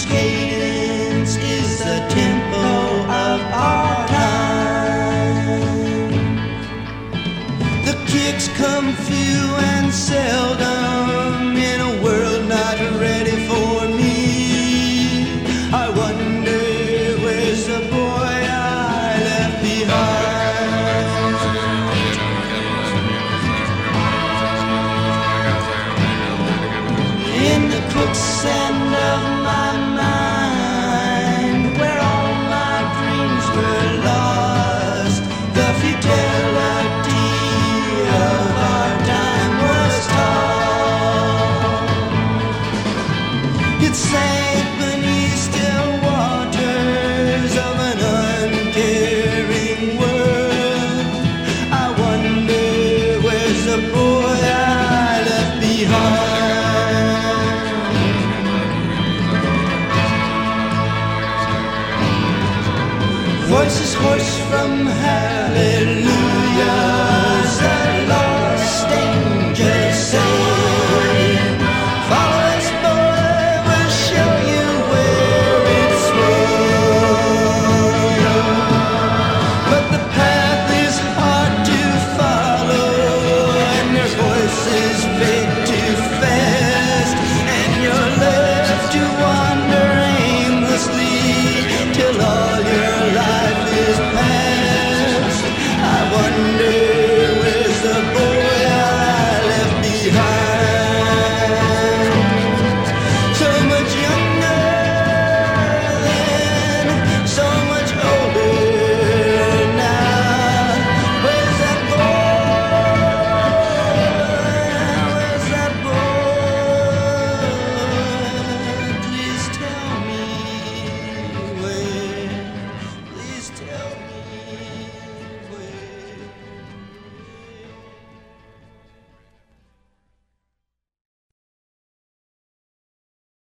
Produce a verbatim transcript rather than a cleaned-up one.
cadence is the tempo of our time. The kicks come few and seldom in a world not ready for me. I wonder where's the boy I left behind. In the quicksand of my mind, where all my dreams were lost, the futility of our time was taught. It sank beneath still waters of an uncaring world. I wonder where's the boy I left behind. Voices hoarse from hallelujahs that Lord